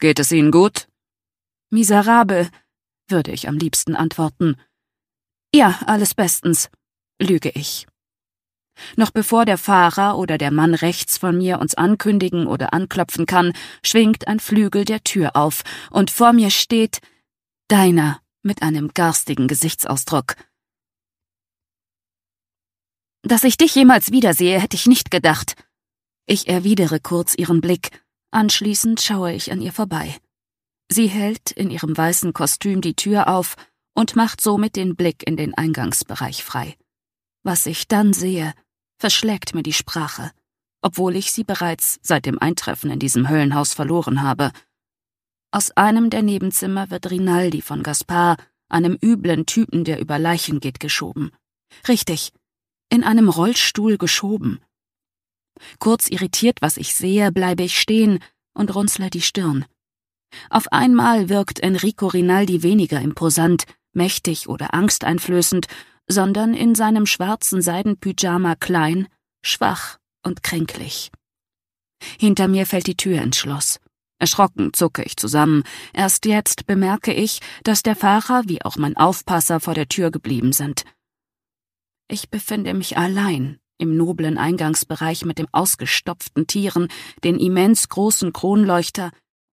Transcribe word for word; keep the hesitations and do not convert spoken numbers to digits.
Geht es Ihnen gut?« »Miserabel«, würde ich am liebsten antworten. »Ja, alles bestens«, lüge ich. Noch bevor der Fahrer oder der Mann rechts von mir uns ankündigen oder anklopfen kann, schwingt ein Flügel der Tür auf, und vor mir steht Deiner mit einem garstigen Gesichtsausdruck. »Dass ich dich jemals wiedersehe, hätte ich nicht gedacht.« Ich erwidere kurz ihren Blick, anschließend schaue ich an ihr vorbei. Sie hält in ihrem weißen Kostüm die Tür auf und macht somit den Blick in den Eingangsbereich frei. Was ich dann sehe, verschlägt mir die Sprache, obwohl ich sie bereits seit dem Eintreffen in diesem Höllenhaus verloren habe. Aus einem der Nebenzimmer wird Rinaldi von Gaspar, einem üblen Typen, der über Leichen geht, geschoben. Richtig, in einem Rollstuhl geschoben. Kurz irritiert, was ich sehe, bleibe ich stehen und runzle die Stirn. Auf einmal wirkt Enrico Rinaldi weniger imposant, mächtig oder angsteinflößend, sondern in seinem schwarzen Seidenpyjama klein, schwach und kränklich. Hinter mir fällt die Tür ins Schloss. Erschrocken zucke ich zusammen. Erst jetzt bemerke ich, dass der Fahrer wie auch mein Aufpasser vor der Tür geblieben sind. Ich befinde mich allein im noblen Eingangsbereich mit dem ausgestopften Tieren, den immens großen Kronleuchter,